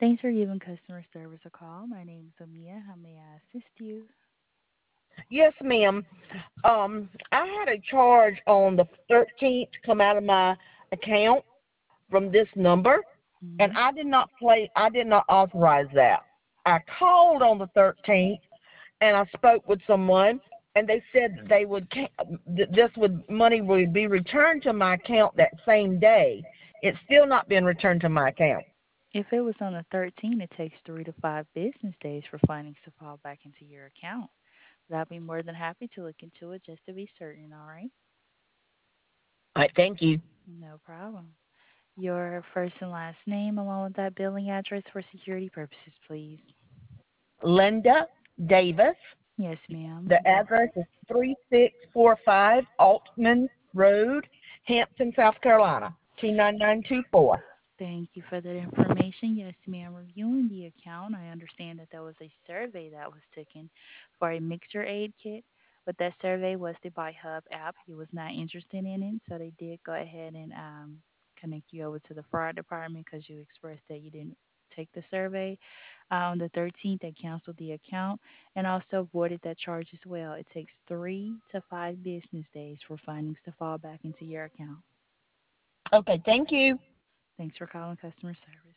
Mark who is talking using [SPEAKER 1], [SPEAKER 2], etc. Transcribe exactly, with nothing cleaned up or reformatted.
[SPEAKER 1] Thanks for giving customer service a call. My name is Amia. How may I assist you?
[SPEAKER 2] Yes, ma'am. Um, I had a charge on the thirteenth come out of my account from this number, and
[SPEAKER 1] Mm-hmm.
[SPEAKER 2] I did not play. I did not authorize that. I called on the thirteenth, and I spoke with someone, and they said that they would ca- th- this would money would be returned to my account that same day. It's still not been returned to my account.
[SPEAKER 1] If it was on the thirteenth, it takes three to five business days for findings to fall back into your account. But I'll be more than happy to look into it just to be certain, all right?
[SPEAKER 2] All right, thank you.
[SPEAKER 1] No problem. Your first and last name along with that billing address for security purposes, please.
[SPEAKER 2] Linda Davis.
[SPEAKER 1] Yes, ma'am.
[SPEAKER 2] The address is three six four five Altman Road, Hampton, South Carolina, two nine nine two four.
[SPEAKER 1] Thank you for that information. Yes, ma'am. Reviewing the account, I understand that there was a survey that was taken for a mixer aid kit, but that survey was the BuyHub app. He was not interested in it, so they did go ahead and um, connect you over to the fraud department because you expressed that you didn't take the survey. Uh, on the thirteenth, they canceled the account and also voided that charge as well. It takes three to five business days for findings to fall back into your account.
[SPEAKER 2] Okay, thank you.
[SPEAKER 1] Thanks for calling customer service.